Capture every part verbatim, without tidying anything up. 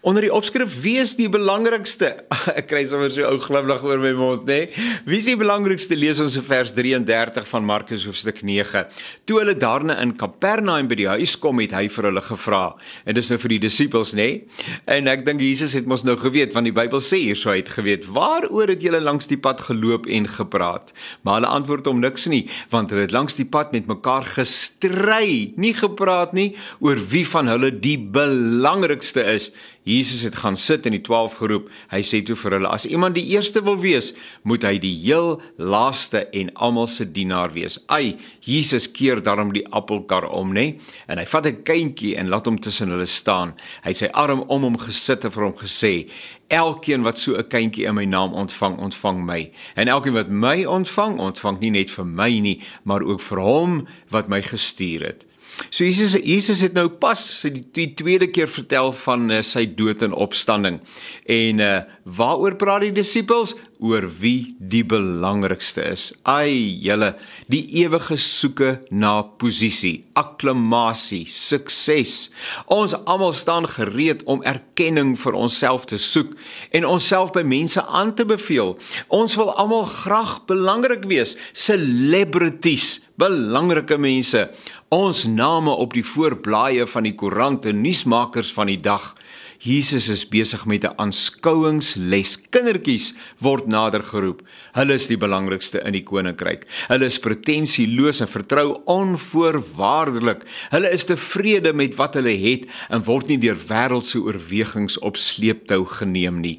Onder die opskrif, wie is die belangrikste? Ek kry sommer so 'n ou glimlag oor my mond, né? Wie is die belangrikste? Lees ons in vers drieëndertig van Markus hoofstuk nege. Toe hulle daarna in Kapernaum by die huis kom, het hy vir hulle gevra. En dis nou vir die disippels, né? En ek dink Jesus het mos nou geweet, want die Bybel sê hier so, hy het geweet, waaroor het julle langs die pad geloop en gepraat? Maar hulle antwoord hom niks nie, want hulle het langs die pad met mekaar gestry, nie gepraat nie, oor wie van hulle die belangrikste is. Jesus het gaan sit en die twaalf geroep. Hy sê toe vir hulle, as iemand die eerste wil wees, moet hy die heel laaste en almal se dienaar wees. Ai, Jesus keer daarom die appelkar om, né? En hy vat 'n kindjie en laat hom tussen hulle staan. Hy het sy arm om hom gesit en vir hom gesê, elkeen wat so 'n kindjie in my naam ontvang, ontvang my. En elkeen wat my ontvang, ontvang nie net vir my nie, maar ook vir hom wat my gestuur het. So Jesus, Jesus het nou pas die, die tweede keer vertel van uh, sy dood en opstanding. En uh, waaroor praat die disippels? Oor wie die belangrikste is. Ai, julle, die ewige soeke na posisie, akklamasie, sukses. Ons almal staan gereed om erkenning vir onsself te soek en onsself by mense aan te beveel. Ons wil almal graag belangrik wees, celebrities, belangrike mense. Ons name op die voorblaaie van die koerante, nuusmakers van die dag. Jesus is besig met 'n aanskouingsles. Kindertjies word nader geroep. Hulle is die belangrikste in die koninkryk. Hulle is pretensieloos en vertrou onvoorwaardelik. Hulle is tevrede met wat hulle het en word nie deur wêreldse oorwegings op sleeptou geneem nie.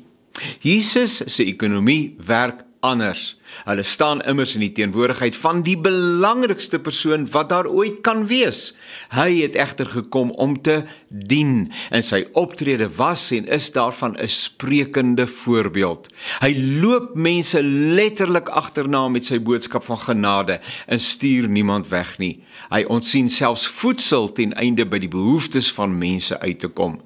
Jesus se ekonomie werk anders. Hulle staan immers in die teenwoordigheid van die belangrikste persoon wat daar ooit kan wees. Hy het egter gekom om te dien en sy optrede was en is daarvan 'n sprekende voorbeeld. Hy loop mense letterlik agterna met sy boodskap van genade en stuur niemand weg nie. Hy ontsien selfs voedsel ten einde by die behoeftes van mense uit te kom.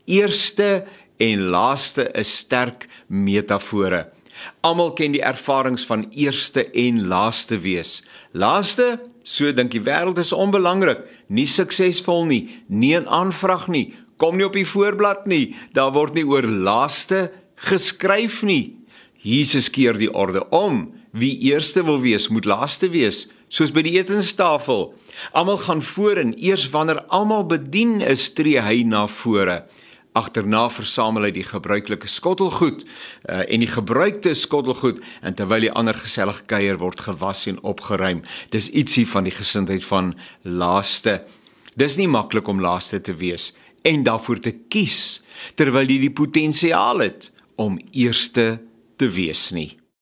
Eerste en laaste is sterk metafore. Almal ken die ervarings van eerste en laaste wees. Laaste, so dink die wêreld is onbelangrik, nie suksesvol nie, nie 'n aanvraag nie, kom nie op die voorblad nie, daar word nie oor laaste geskryf nie. Jesus keer die orde om. Wie eerste wil wees, moet laaste wees, soos by die etenstafel. Almal gaan voor en eers wanneer almal bedien is, tree hy na vore. Agterna versamel hy die gebruikelike skottelgoed uh, en die gebruikte skottelgoed en terwyl die ander gesellig kuier word gewas en opgeruim. Dis ietsie van die gesindheid van laaste. Dis nie maklik om laaste te wees en daarvoor te kies, terwyl jy die potensiaal het om eerste te wees nie.